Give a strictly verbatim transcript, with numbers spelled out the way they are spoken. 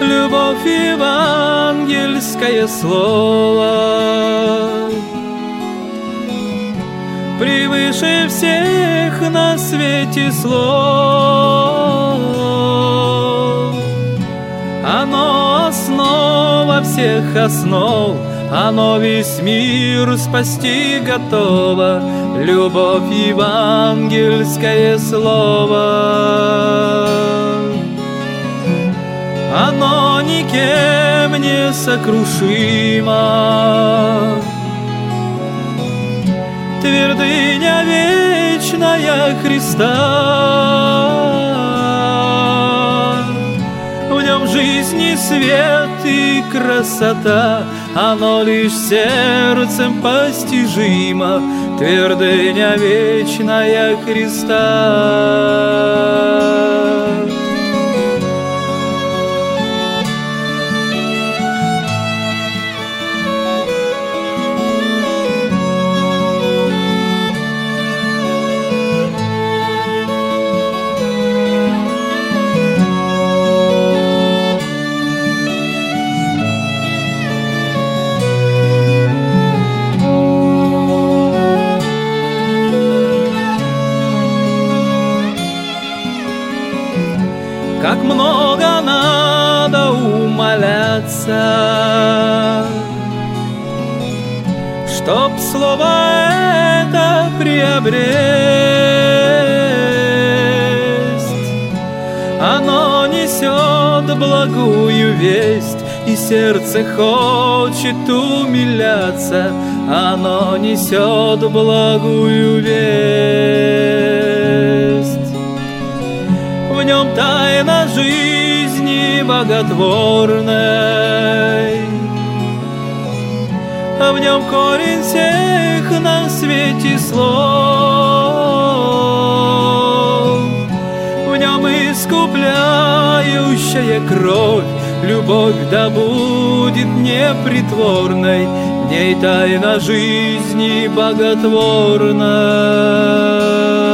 любовь евангельское слово превыше всех на свете слов. Оно основа всех основ, оно весь мир спасти готово. Любовь евангельское слово, оно никем не сокрушимо. Твердыня вечная Христа, в нем жизнь и свет и красота, оно лишь сердцем постижимо. Твердыня вечная Христа. Как много надо умоляться, чтоб слово это приобресть. Оно несет благую весть, и сердце хочет умиляться. Оно несет благую весть. В нем тайна жизни боготворной, а в нем корень всех на свете слов. В нем искупляющая кровь, любовь да будет непритворной, в ней тайна жизни боготворной.